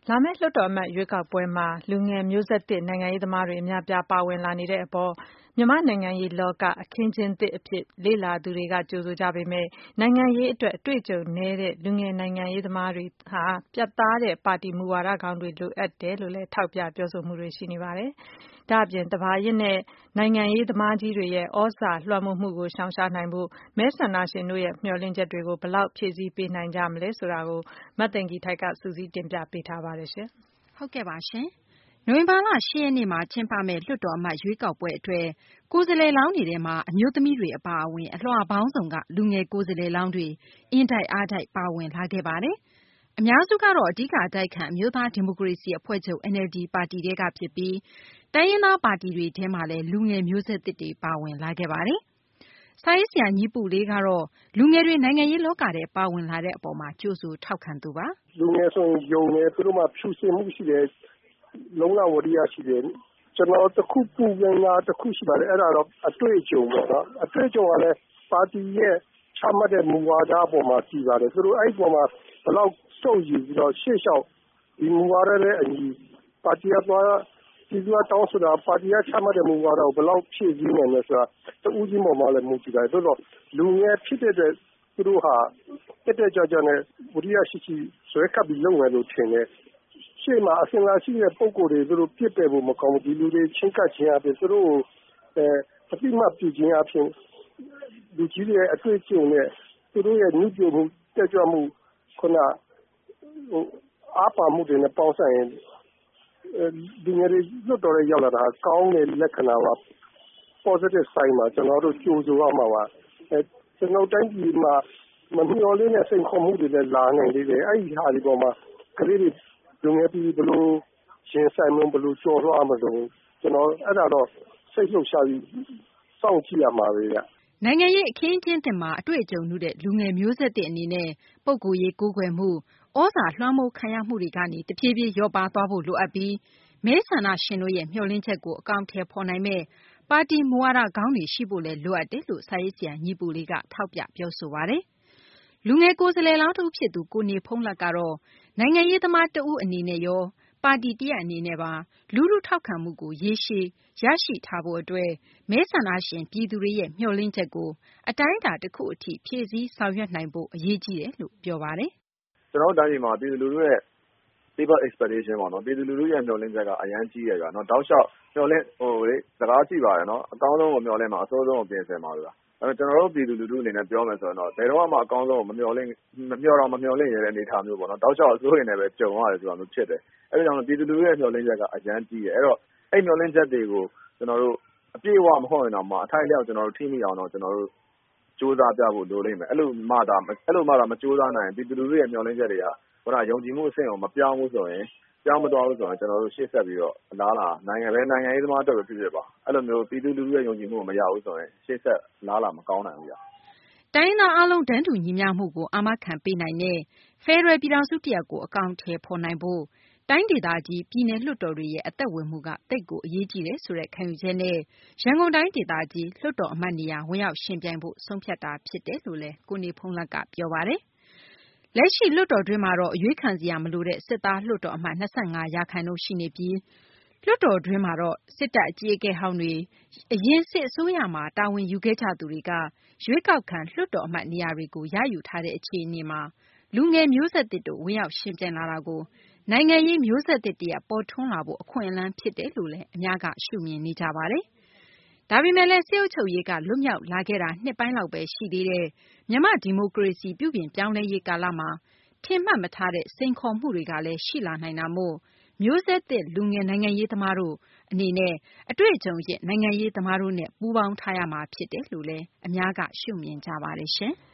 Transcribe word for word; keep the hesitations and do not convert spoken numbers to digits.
လာမယ့်လွှတ်တော်အမတ်ရွေးကောက်ပွဲမှာလူငယ်မျိုးဆက်သစ်နိုင်ငံရေးသမားတွေအများအပြားပါဝင်လာနေတဲ့အပေါ်မြန်မာ့နိုင်ငံရေးလောကအခင်းအကျင်းသစ်အဖြစ်လေ့လာသူတွေကကြိုဆိုကြပေမဲ့နိုင်ငံရေးအတွက်အတွေ့အကြုံနည်းတဲ့လူငယ်နိုင်ငံရေးသမားတွေဟာပြတ်သားတဲ့ပါတီမူဝါဒကောင်းတွေလိုအပ်တယ်လို့လည်းထောက်ပြပြောဆိုမှုတွေရှိနေပါတယ်။ဒါ့အပြင်သဘာရင့်တဲ့နိုင်ငံရေးသမားကြီးတွေရဲ့ဩဇာလွှမ်းမိုးမှုကိုရှောင်ရှားနိုင်ဖို့မဲဆန္ဒရှင်တို့ရဲ့မျှော်လင့်ချက်တွေကိုဘယ်လောက်ဖြည့်ဆည်းပေးနိုင်ကြမလဲဆိုတာကိုမသိင်္ဂီထိုက်ကစုစည်းတင်ပြပေးထားပါတယ်ရှင်။ဟုတ်ကဲ့ပါရှင်။နိုဝင်ဘာလ၈ရက်နေ့မှာကျင်းပမယ့်လွှတ်တော်အမတ်ရွေးကောက်ပွဲအတွက်ကိုယ်စားလှယ်လောင်းတွေထဲမှာအမျိုးသမီးတွေအပါအဝင်အလွှာပေါင်းစုံကလူငယ်ကိုယ်စားလှယ်လောင်းတွေအင်တိုက်အားတိုက်ပါဝင်လာခဲ့ပါတယ်။အများစုကတော့အဓိကအတိုက်ခံအမျိုးသားဒီမိုကရေစီအဖွဲ့ချုပ် N L D ပါတီထဲကဖြစ်ပြီးတိုင်းရင်းသားပါတီတွေထဲမှာလည်းလူငယ်မျိုးဆက်သစ်တွေပါဝင်လာခဲ့ပါတယ်။စာရေးဆရာညီပုလေးကတော့လူငယ်တွေနိုင်ငံရေးလောကထဲပါဝင်လာတဲ့အပေါ်မှာကြိုဆိုထောက်ခံသူပါ။လူငယ်ဆိုရင်ယုံတယ်သူတို့မှာဖြူစင်မှုရှိတယ်လုံလဝရိယရှိတယ်ကျွန်တော်တခုပူပင်တာတခုရှိပါတယ်အဲ့ဒါတော့အတွေ့အကြုံပေါ့နော်အတွေ့အကြုံကလည်းပါတီရဲ့ချမှတ်တဲ့မူဝါဒအပေါ်မှာတည်ပါတယ်သူတို့အဲ့ဒီပေါ်မှာဘယ်လောက်စုံယူပြီးတော့ရှေ့လျှောက်ဒီမူဝါဒနဲ့အညီပါတီကသွားဒီလိုတောင်းဆိုတာပါတီကချမှတ်တဲ့မူဝါဒကိုဘယ်လောက်ဖြည့်ဆည်းနိုင်လဲဆိုတာတူးကြီးပေါ်မှာလည်းမူတည်တယ်ဆိုတော့လူငယ်ဖြစ်တဲ့သူတို့ဟာတက်တက်ကြွကြွနဲ့ဝရိယရှိရှိဆွဲကပ်ပြီးလုပ်မယ်လို့ထင်တယ်ရှေ့မှာအစင်လာရှိတဲ့ပုံကိုယ်တွေသူတို့ပြစ်ပယ်ဖို့မကောင်းဘူးဒီလူတွေချင်းကပ်ခြင်းအပြင်သူတို့အဲအတိမပြုခြင်းအပြင်လူကြီးတွေအတွေ့အကြုံနဲ့သူတို့ရဲ့နှုတ်ပြမှုတက်ကြွမှုခုနဟိုအားပါမှုတွေနဲ့ပေါင်းစပ်ရင်ဒီငယ်တွေလွတ်တော်ရရောက်လာတာကောင်းတဲ့လက္ခဏာပါ positive sign မှာကျွန်တော်တို့ကြိုးဆိုရမှာပါအဲကျွန်တော်တိုင်းပြည်မှာမမျှော်လင့်တဲ့စိန်ခေါ်မှုတွေလည်းလာနိုင်သေးတယ်အဲ့ဒီဟာဒီပေါ်မှာကလေးတွေလူငယ်ပြည်ဘလို့ရှင်ဆိုင်မဘလို့ကြော်လွှားမလို့ကျွန်တော်အဲ့ဒါတော့စိတ်လှုပ်ရှားပြီးစောင့်ကြည့်ရမှာပဲဗျနိုင်ငံရေးအခင်းအကျင်းတင်မှာအတွေ့အကြုံနုတဲ့လူငယ်မျိုးဆက်တဲ့အနေနဲ့ပုဂ္ဂိုလ်ရေးကိုးကွယ်မှုဩဇာလွှမ်းမိုးခံရမှုတွေကနေတဖြည်းဖြည်းလျော့ပါသွားဖို့လိုအပ်ပြီးမဲဆန္ဒရှင်တို့ရဲ့မျှော်လင့်ချက်ကိုအကောင့်ထဲပေါ်နိုင်မဲ့ပါတီမူဝါဒကောင်းတွေရှိဖို့လည်းလိုအပ်တယ်လို့စာရေးဆရာညီပူလေးကထောက်ပြပြောဆိုပါတယ်လူငယ်ကိုယ်စားလှယ်လောင်းတစ်ဦးဖြစ်သူကိုနေဖုံးလက်ကတော့နိုင်ငံရေးသမားတဦးအနေနဲ့ရောပါတီတရက်အနေနဲ့ပါလူလူထောက်ခံမှုကိုရေရှည်ရရှိထားဖို့အတွက်မဲဆန္ဒရှင်ပြည်သူတွေရဲ့မျှော်လင့်ချက်ကိုအတိုင်းအတာတစ်ခုအထိဖြည့်ဆည်းဆောင်ရွက်နိုင်ဖို့အရေးကြီးတယ်လို့ပြောပါတယ်ကျွန်တော်တိုင်းပြည်မှာပြည်သူလူထုရဲ့ people expectation ပေါ့နော်ပြည်သူလူထုရဲ့မျှော်လင့်ချက်ကအများကြီးရယ်ဗျာနော်တောက်လျှောက်မျှော်လင့်ဟိုလေစကားရှိပါတယ်နော်အကောင်းဆုံးကိုမျှော်လင့်မှာအဆိုးဆုံးကိုပြင်ဆင်ပါလို့အဲကျွန်တော်တို့ပြည်သူလူထုအနေနဲ့ပြောမယ်ဆိုရင်တော့ဘယ်တော့မှအကောင်းဆုံးကိုမမျှော်လင့်မမျှော်တော့မမျှော်လင့်ရတဲ့အနေအထားမျိုးပေါ့နော်တောက်လျှောက်အဆိုးရင်းနဲ့ပဲကြုံရတယ်ဆိုတာမျိုးဖြစ်တယ်အဲဒါကြောင့်ပြည်သူလူထုရဲ့မျှော်လင့်ချက်ကအများကြီးရယ်အဲ့တော့အဲ့မျှော်လင့်ချက်တွေကိုကျွန်တော်တို့အပြည့်အဝမဟုတ်ရင်တော့မှအထိုက်အလျောက်ကျွန်တော်တို့ထိမိအောင်တော့ကျွန်တော်တို့စူးစမ်းပြဖို့လိုလိမ့်မယ်အဲ့လိုမှသာအဲ့လိုမှသာမစူးစမ်းနိုင်ပြည်သူလူထုရဲ့မျှော်လင့်ချက်တွေကဟိုကယုံကြည်မှုအဆင့်ကိုမပြောင်းဘူးဆိုရင်ပြောင်းမသွားဘူးဆိုရင်ကျွန်တော်တို့ရှေ့ဆက်ပြီးတော့အလားလာနိုင်ငံပဲနိုင်ငံရေးသမားတော်တော်ဖြစ်ဖြစ်ပါအဲ့လိုမျိုးပြည်သူလူထုရဲ့ယုံကြည်မှုမရဘူးဆိုရင်ရှေ့ဆက်လားလာမကောင်းနိုင်ဘူးဗျတိုင်းသားအလုံးတန်းတူညီမျှမှုကိုအာမခံပေးနိုင်တဲ့ဖက်ဒရယ်ပြည်ထောင်စုတရက်ကိုအကောင့်ထဲပေါ်နိုင်ဖို့တိုင်းဒေသကြီးပြည်내လွှတ်တော်တွေရဲ့အသက်ဝင်မှုကတိတ်ကိုအရေးကြီးတယ်ဆိုတဲ့ခံယူချက်နဲ့ရန်ကုန်တိုင်းဒေသကြီးလွှတ်တော်အမတ်နေရာဝင်ရောက်ရှင်ပြိုင်ဖို့ဆုံးဖြတ်တာဖြစ်တယ်လို့လည်းကိုနေဖုံးလက်ကပြောပါတယ်လက်ရှိလွှတ်တော်တွင်းမှာတော့အရွေးခံစရာမလိုတဲ့စစ်သားလွှတ်တော်အမတ်၂၅ရာခိုင်နှုန်းရှိနေပြီးလွှတ်တော်တွင်းမှာတော့စစ်တပ်အကြီးအကဲဟောင်းတွေအရင်စစ်အစိုးရမှာတာဝန်ယူခဲ့ကြသူတွေကရွေးကောက်ခံလွှတ်တော်အမတ်နေရာတွေကိုရယူထားတဲ့အခြေအနေမှာလူငယ်မျိုးဆက်သစ်တို့ဝင်ရောက်ရှင်ပြိုင်လာတာကိုနိုင်ငံရေးမျိုးဆက်သစ်တရက်ပေါ်ထွန်းလာဖို့အခွင့်အလမ်းဖြစ်တယ်လို့လည်းအများကရှုမြင်နေကြပါတယ်။ဒါပေမဲ့လည်းစစ်အုပ်ချုပ်ရေးကလွတ်မြောက်လာခဲ့တာနှစ်ပိုင်းလောက်ပဲရှိသေးတဲ့မြန်မာဒီမိုကရေစီပြုပြင်ပြောင်းလဲရေးကာလမှာထင်မှတ်မထားတဲ့စိန်ခေါ်မှုတွေကလည်းရှိလာနိုင်တာမို့မျိုးဆက်သစ်လူငယ်နိုင်ငံရေးသမားတို့အနေနဲ့အတွေ့အကြုံရင့်နိုင်ငံရေးသမားတို့နဲ့ပူးပေါင်းထားရမှာဖြစ်တယ်လို့လည်းအများကရှုမြင်ကြပါတယ်ရှင်။